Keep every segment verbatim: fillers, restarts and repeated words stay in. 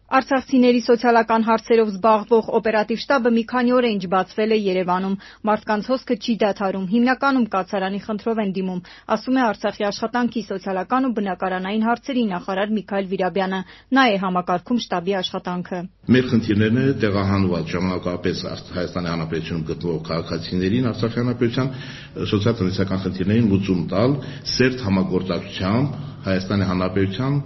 Արցախցիների սոցիալական հարցերով զբաղվող օպերատիվ շտաբը մի քանի օր է ինչ բացվել է Երևանում։ Մարդկանց հոսքը չի դադարում, հիմնականում կացարանի խնդրով են դիմում, ասում է Արցախի աշխատանքի, սոցիալական ու բնակարանային հարցերի նախարար Միքայել Վիրաբյանը։ Նա է համակարգում շտաբի աշխատանքը։ Մեր խնդիրներն է տեղահանված ժամանակապես Հայաստանի Հանրապետությունում գտնվող քաղաքացիներին Արցախի Հանրապետության սոցիալ-տնտեսական խնդիրներին լուծում տալ սերտ համագործակցությամբ Հայաստանի Հանրապետության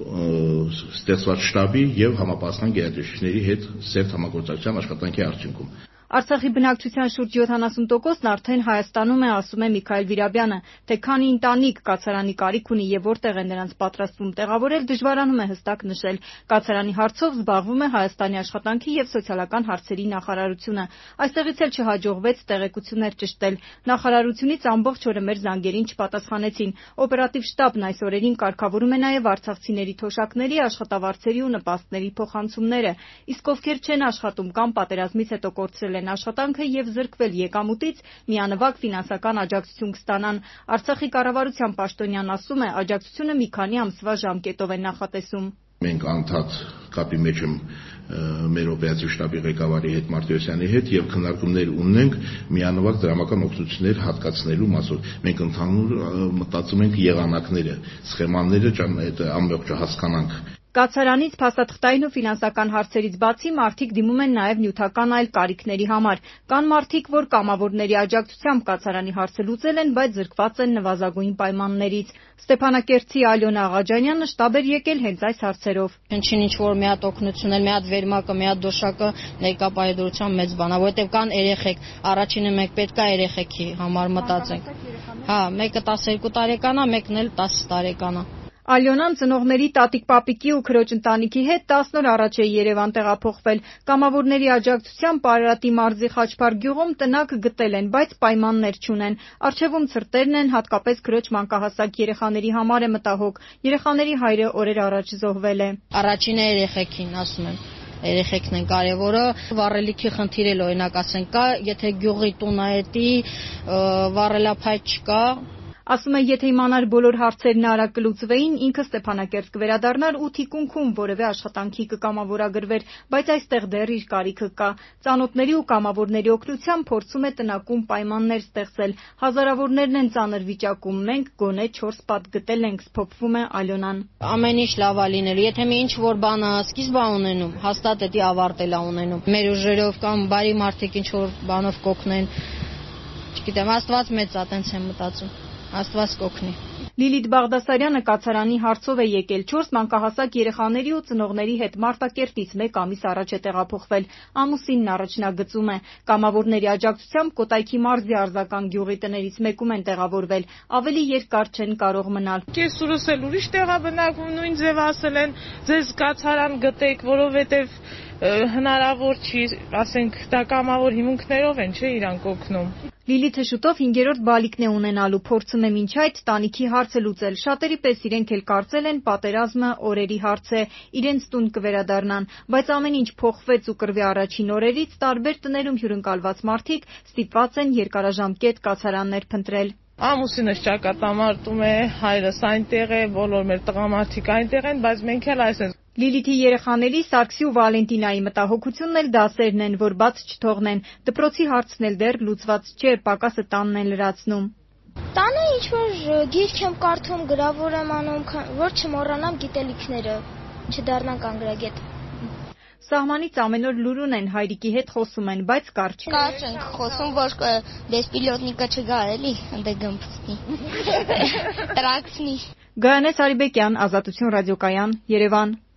ստեղծված շտաբի եւ համապատասխան գերատեսչությունների հետ սերտ համագործակցության աշխատանքի արդյունքում։ Արցախի բնակչության շուրջ յոթանասուն տոկոսն արդեն Հայաստանում է, ասում է Միքայել Վիրաբյանը, թե քանի ընտանիք կացարանի կարիք ունի եւ որտեղ է նրանց պատրաստվում տեղավորել, դժվարանում է հստակ նշել։ Կացարանի հարցով զբաղվում է Հայաստանի աշխատանքի եւ սոցիալական հարցերի նախարարությունը։ Այստեղից էլ չհաջողվեց տեղեկություններ ճշտել։ Նախարարությունից ամբողջ օրը մեր զանգերին չպատասխանեցին։ Օպերատիվ շտաբն այս օրերին կարգավորում է նաեւ արցախցիների թոշակների, աշխատավարձերի ու նպաստների փոխանցումները, իսկ ովքեր չեն աշխատում կամ պատերազմից հետո կորցրել են աշխատանքը եւ զրկվել եկամուտից, միանվագ ֆինանսական աջակցություն կստանան։ Արցախի կառավարության պաշտոնյան ասում է, աջակցությունը մի քանի ամսվա ժամկետով է նախատեսում։ Մենք անդադ կապի մեջ եմ մեր օպերատիվ շտաբի ղեկավարի հետ Մարտիրոսյանի հետ եւ քննարկումներ ունենք միանվագ դրամական օգնություններ հատկացնելու մասով։ Մենք ընդհանուր մտածում ենք եղանակները, սխեմաները ամբողջը հասկանանք։ Կացարանից փաստաթղթային ու ֆինանսական հարցերից բացի մարդիկ դիմում են նաև նյութական այլ կարիքների համար։ Կան մարդիկ, որ կամավորների աջակցությամբ կացարանի հարցը լուծել են, բայց զրկված են նվազագույն պայմաններից։ Ստեփանակերտցի Ալյոնա Աղաջանյանը շտաբ էր եկել հենց այս հարցերով։ Ինչին ինչ որ մի հատ օգնություն էլ, մի հատ վերմակը, մի հատ դոշակը ներկա պայդորության մեծ բան է, որովհետև կան երեխեք, առաջինը մեկ պետք է երեխեքի համար մտածենք։ Հա, մեկը տասներկու տարեկան է, մեկն էլ տասը տարեկան է։ Ալյոնան ծնողների տատիկ-պապիկի ու քրոջ ընտանիքի հետ տասն օր առաջ է Երևան տեղափոխվել։ Կամավորների աջակցությամբ Պարարատի մարզի Խաչփար գյուղում տնակ գտել են, բայց պայմաններ չունեն։ Առջևում ցրտերն են, հատկապես քրոջ մանկահասակ երեխաների համար է մտահոգ։ Երեխաների հայրը օրեր առաջ զոհվել է։ Առաջինը երեխեքին, ասում եմ։ Երեխեքն են կարևորը, վառելիքի խնդիր էլ օրինակ ասենք կա, եթե գյուղի տունը էտի, վառելափայտ չկա։ Ասում է, եթե իմանար բոլոր հարցերն արագ կլուծվեին, ինքը Ստեփանակերտ կվերադառնար ու թիկունքում որևէ աշխատանքի կկամավորագրվեր, բայց այստեղ դեռ իր կարիքը կա։ Ծանոթների ու կամավորների օգնությամբ փորձում է տնակում պայմաններ ստեղծել։ Հազարավորներն են ծանր վիճակում, մենք գոնե չորս պատ գտել ենք, սփոփվում է Ալյոնան։ Ամեն ինչ լավ է լինելու, եթե մի ինչ որ բանը սկիզբ է ունենում, հաստատ էդի ավարտել է ունենում։ Մեր ուժերով կամ բարի մարդիկ ինչ որ բանով կօգնեն։ Չգիտեմ, Աստված մեծ է, տենց եմ մտածում։ Աստված կօգնի։ Լիլիթ Բաղդասարյանը կացարանի հարցով է եկել չորս մանկահասակ երեխաների ու ծնողների հետ Մարտակերտից մեկ ամիս առաջ է տեղափոխվել։ Ամուսինն առաջնագծում է։ Կամավորների աջակցությամբ Կոտայքի մարզի Արձական գյուղի տներից մեկում են տեղավորվել։ Ավելի երկար չեն կարող մնալ։ Կեսուրս էլ ուրիշ տեղ է բնակվում, նույն ձև ասել են, ձեզ կացարան գտեք, որովհետև հնարավոր չի, ասենք, դա կամավոր հիմունքներով են, չէ, իրանք օգնում։ Լիլիթը շուտով հինգերորդ բալիկն է ունենալու, փորձում է մինչ այդ տանիքի հարցը լուծել։ Շատերի պես իրենք էլ կարծել են պատերազմը օրերի հարց է, իրենց տուն կվերադառնան, բայց ամեն ինչ փոխվեց ու կռվի առաջին օրերից տարբեր տներում հյուրընկալված մարդիկ ստիպված են երկարաժամկետ կացարաններ փնտրել։ Ամուսինս ճակատամարտում է, հայրս այնտեղ է, բոլոր մեր տղամարդիկ այնտեղ են, բայց մենք էլ այս ենք։ Լիլիթի երեխաների Սարգսի ու Վալենտինայի մտահոգությունն էլ դասերն են, որ բաց չթողնեն։ Դպրոցի հարցն էլ դեռ լուծված չէ, պակասը տանն են լրացնում։ Տանը ինչ-որ գիրք եմ կարդում, գրավոր եմ անում, որ չմոռանամ գիտելիքները, չդառնամ կանգրագետ։ Սահմանից ամեն օր լուր ունեն, հայրիկի հետ խոսում են, բայց կարճ։ Կարճ ենք խոսում, որ բեսպիլոտնիկը չգա էլի, ընդ գմփցնի։ Տրաքցնի։ Գայանե Սարիբեկյան, Ազատություն ռադիոկայան, Երևան։